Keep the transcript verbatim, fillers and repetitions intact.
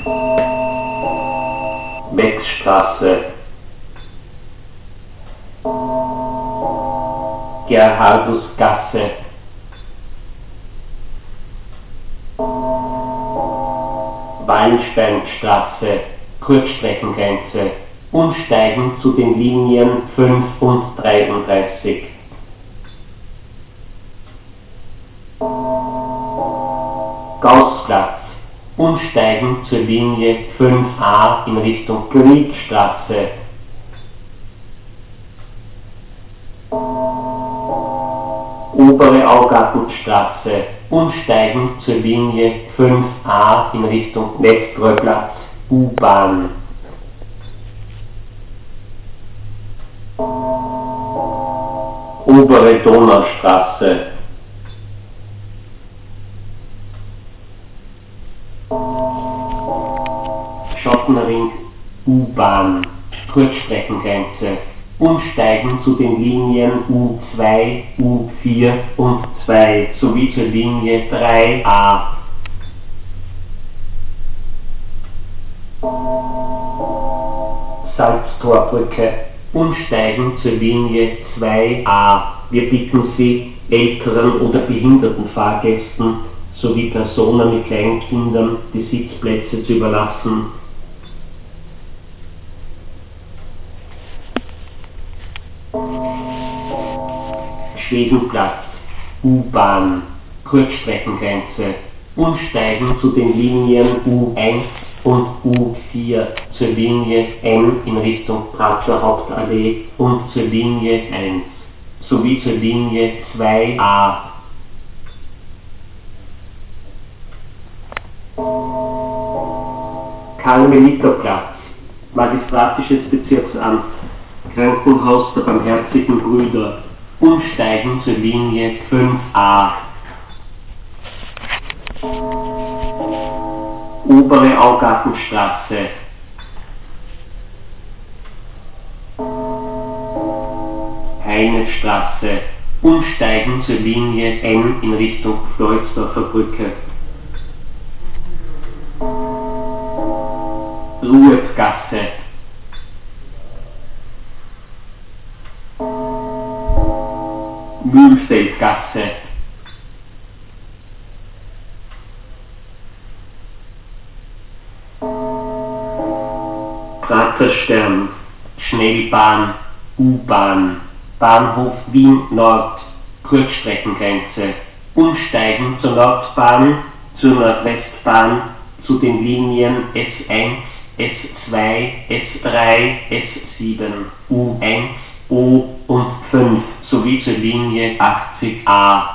Wechstraße, Gerhardusgasse, Wallensteinstraße, Kurzstreckengrenze, umsteigen zu den Linien fünf und dreiunddreißig. Gaußplatz, umsteigen zur Linie fünf a in Richtung Kriegstraße. Obere Augartenstraße, umsteigen zur Linie fünf a in Richtung Nestroyplatz, U-Bahn. Obere Donaustraße, Schottenring, U-Bahn, Kurzstreckengrenze, umsteigen zu den Linien U zwei, U vier und zwei sowie zur Linie drei a. Salztorbrücke, umsteigen zur Linie zwei a. Wir bitten Sie, älteren oder behinderten Fahrgästen sowie Personen mit kleinen Kindern die Sitzplätze zu überlassen. Schwedenplatz, U-Bahn, Kurzstreckengrenze, umsteigen zu den Linien U eins und U vier zur Linie M in Richtung Prager Hauptallee und zur Linie eins sowie zur Linie zwei a. Karmeliterplatz, Magistratisches Bezirksamt, Krankenhaus der Barmherzigen Brüder, umsteigen zur Linie fünf a. Obere Augartenstraße, Heinestraße, umsteigen zur Linie N in Richtung Floridsdorfer Brücke. Ruhetgasse, Mühlfeldgasse, Praterstern, Schnellbahn, U-Bahn, Bahnhof Wien Nord, Kurzstreckengrenze, umsteigen zur Nordbahn, zur Nordwestbahn, zu den Linien S eins, S zwei, S drei, S sieben, U eins, O und fünf sowie zur Linie achtzig a.